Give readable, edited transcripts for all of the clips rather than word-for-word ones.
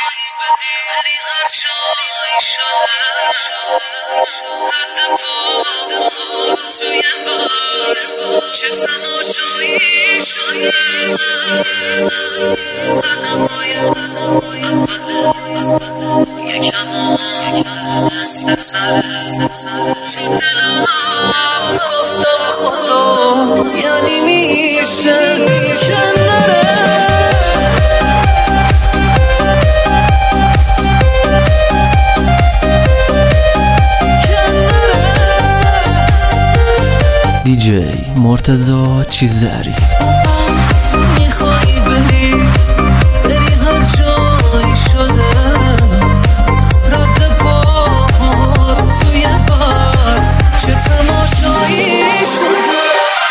ولی هر جایی شده رد پا توی برف چه تماشایی شده قدم‌های اولت یکم مثل تره تو دلم گفتم خدا یعنی میشه که نره دیجی مرتضی چیزدری. میخوای بری هر جایی شده رد پا توی برف چه تماشایی شده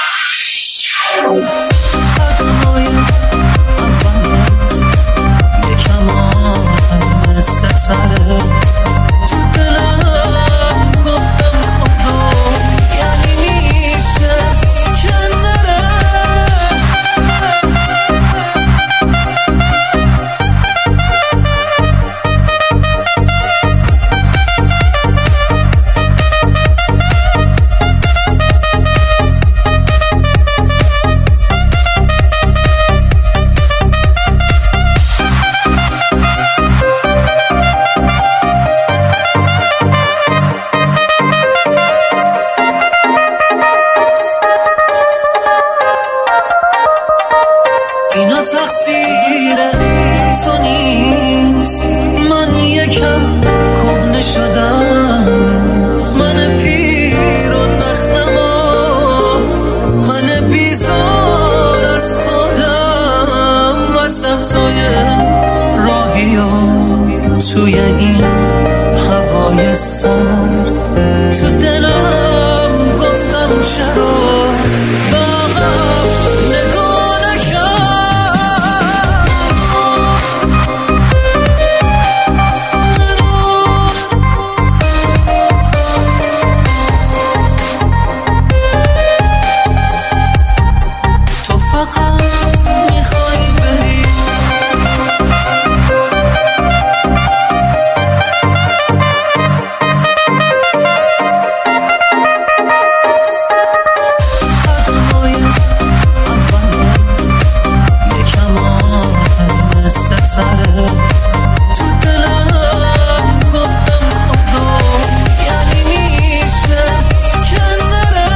قدم‌های اولت یکم مثل تره تو دلم گفتم خدا یعنی میشه که نره اینا تقصیر تو نیست من یکم کهنه شدم من پیر و نخنما من بیزار از خودم وسطای راهی ها توی این هوای سرد تو دلم گفتم چرا تو دلم گفتم خدا یعنی میشه که نره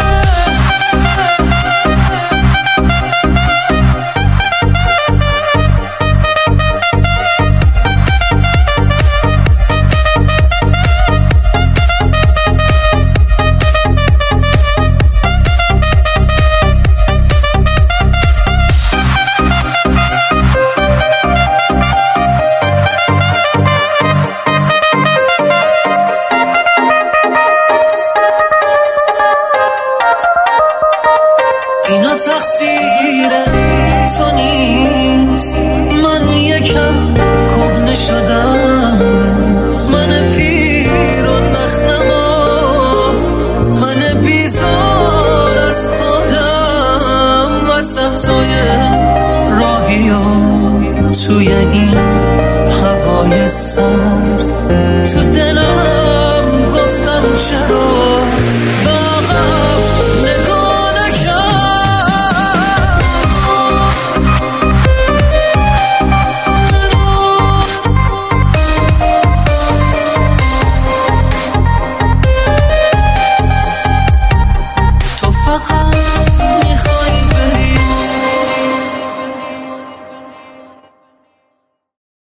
اینا تقصیر تو نیست من یکم کهنه شدم من پیر و نخنما من بیزار از خودم وسطای راهی ها توی این هوای سرد تو دلم گفتم چرا فقط